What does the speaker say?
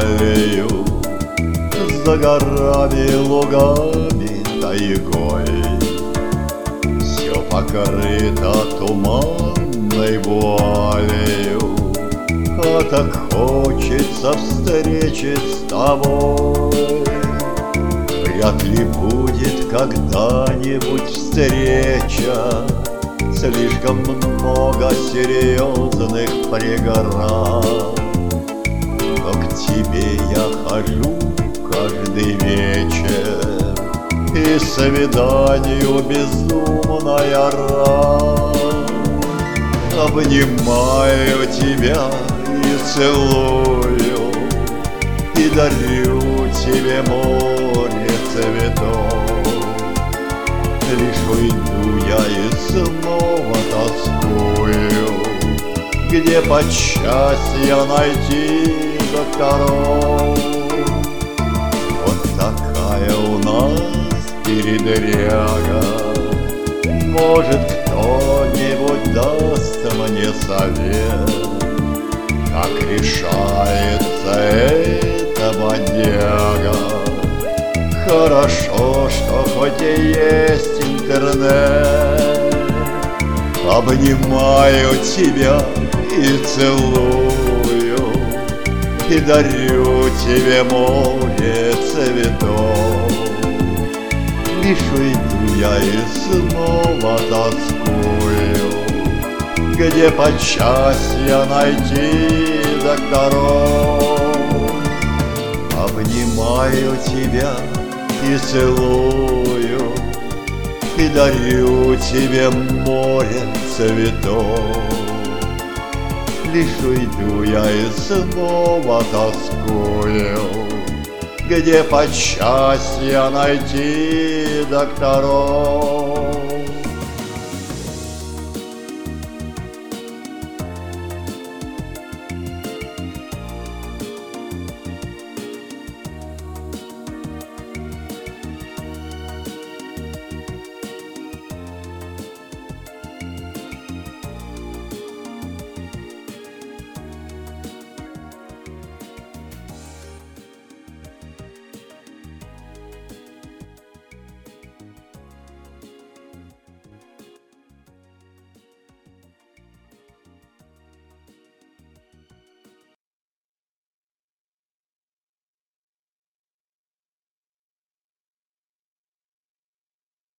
вуалью, за горами, лугами, тайгой. Все покрыто туманной вуалью, а так хочется встречи с тобой. Вряд ли будет когда-нибудь встреча, слишком много серьезных преград. Но к тебе я хожу каждый вечер, и свиданию безумно я рад. Обнимаю тебя и целую, и дарю тебе море цветов. Лишь уйду я и снова тоскую, где подчас найти докторов. Вот такая у нас передряга, может, кто-нибудь даст мне совет, как решается эта бодяга. Хорошо, что хоть и есть интернет. Обнимаю тебя и целую, и дарю тебе море цветов. Лишь уйду я и снова тоскую, где подчас найти докторов. Обнимаю тебя и целую, и дарю тебе море цветов. Лишь уйду я и снова тоскую, где подчас найти докторов.